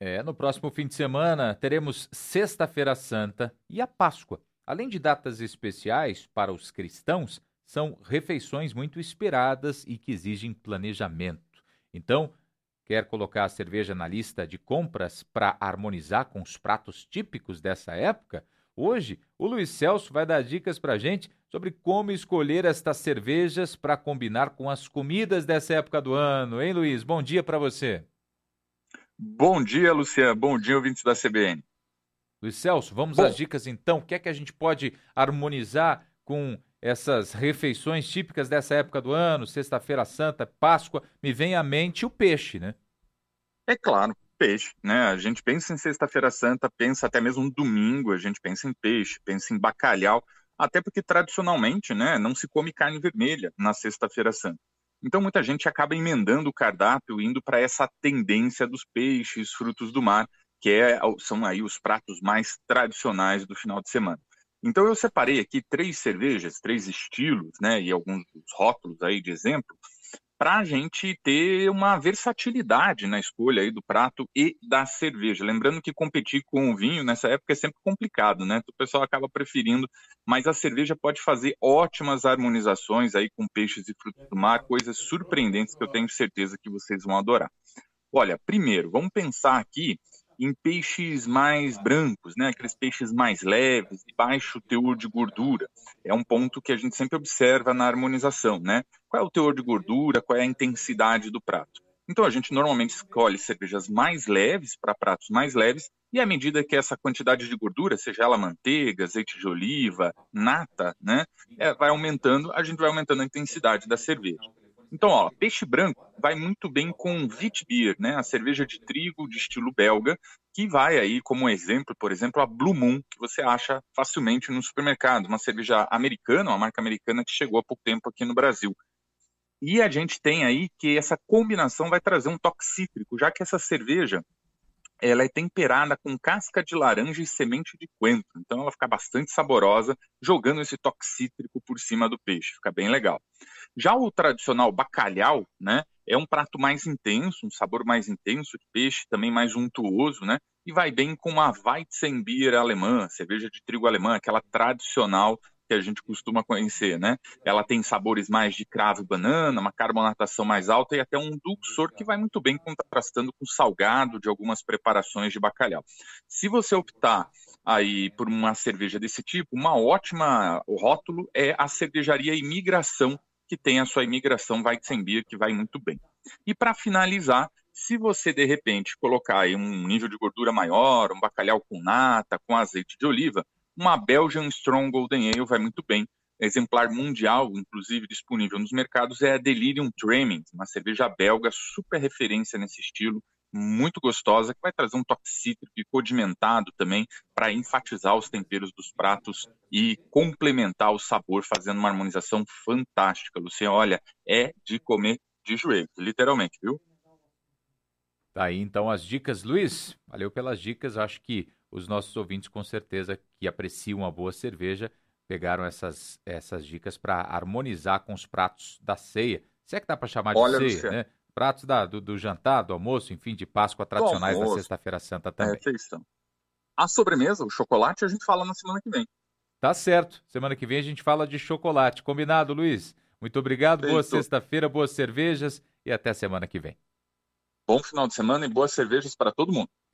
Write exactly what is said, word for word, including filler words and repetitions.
É, no próximo fim de semana teremos Sexta-feira Santa e a Páscoa. Além de datas especiais para os cristãos, são refeições muito esperadas e que exigem planejamento. Então, quer colocar a cerveja na lista de compras para harmonizar com os pratos típicos dessa época? Hoje, o Luiz Celso vai dar dicas para a gente sobre como escolher estas cervejas para combinar com as comidas dessa época do ano. Hein, Luiz? Bom dia para você. Bom dia, Luciano. Bom dia, ouvintes da C B N. Luiz Celso, vamos às Bom, dicas então. O que é que a gente pode harmonizar com essas refeições típicas dessa época do ano? Sexta-feira Santa, Páscoa, me vem à mente o peixe, né? é claro, peixe, né? A gente pensa em Sexta-feira Santa, pensa até mesmo no domingo, a gente pensa em peixe, pensa em bacalhau, até porque tradicionalmente, né, não se come carne vermelha na Sexta-feira Santa. Então muita gente acaba emendando o cardápio, indo para essa tendência dos peixes, frutos do mar, que é, são aí os pratos mais tradicionais do final de semana. Então eu separei aqui três cervejas, três estilos, né, e alguns rótulos aí de exemplo, para a gente ter uma versatilidade na escolha aí do prato e da cerveja. Lembrando que competir com o vinho nessa época é sempre complicado, né? O pessoal acaba preferindo, mas a cerveja pode fazer ótimas harmonizações aí com peixes e frutos do mar, coisas surpreendentes que eu tenho certeza que vocês vão adorar. Olha, primeiro, vamos pensar aqui em peixes mais brancos, né? Aqueles peixes mais leves, de baixo teor de gordura. É um ponto que a gente sempre observa na harmonização, né? Qual é o teor de gordura, qual é a intensidade do prato. Então a gente normalmente escolhe cervejas mais leves para pratos mais leves, e à medida que essa quantidade de gordura, seja ela manteiga, azeite de oliva, nata, né, é, vai aumentando, a gente vai aumentando a intensidade da cerveja. Então, ó, peixe branco vai muito bem com Witbier, né, a cerveja de trigo de estilo belga, que vai aí como exemplo, por exemplo, a Blue Moon, que você acha facilmente no supermercado, uma cerveja americana, uma marca americana que chegou há pouco tempo aqui no Brasil. E a gente tem aí que essa combinação vai trazer um toque cítrico, já que essa cerveja ela é temperada com casca de laranja e semente de coentro. Então ela fica bastante saborosa, jogando esse toque cítrico por cima do peixe. Fica bem legal. Já o tradicional bacalhau, né, é um prato mais intenso, um sabor mais intenso de peixe, também mais untuoso, né, e vai bem com uma Weizenbier alemã, cerveja de trigo alemã, aquela tradicional que a gente costuma conhecer, né? Ela tem sabores mais de cravo e banana, uma carbonatação mais alta e até um dulçor que vai muito bem contrastando com o salgado de algumas preparações de bacalhau. Se você optar aí por uma cerveja desse tipo, uma ótima, o rótulo é a cervejaria Imigração, que tem a sua Imigração Weizenbier, que vai muito bem. E para finalizar, se você de repente colocar aí um nível de gordura maior, um bacalhau com nata, com azeite de oliva, uma Belgian Strong Golden Ale vai muito bem. Exemplar mundial, inclusive disponível nos mercados, é a Delirium Tremens, uma cerveja belga, super referência nesse estilo, muito gostosa, que vai trazer um toque cítrico e condimentado também para enfatizar os temperos dos pratos e complementar o sabor, fazendo uma harmonização fantástica. Luciano, olha, é de comer de joelho, literalmente, viu? Tá aí então as dicas. Luiz, valeu pelas dicas. Acho que os nossos ouvintes, com certeza, que apreciam uma boa cerveja, pegaram essas, essas dicas para harmonizar com os pratos da ceia. Se é que dá para chamar de Olha, ceia, Luciano, né? Pratos da, do, do jantar, do almoço, enfim, de Páscoa do tradicionais da almoço, Sexta-feira Santa é também. refeição. A sobremesa, o chocolate, a gente fala na semana que vem. Tá certo. Semana que vem a gente fala de chocolate. Combinado, Luiz? Muito obrigado, boa Feito. sexta-feira, boas cervejas e até semana que vem. Bom final de semana e boas cervejas para todo mundo.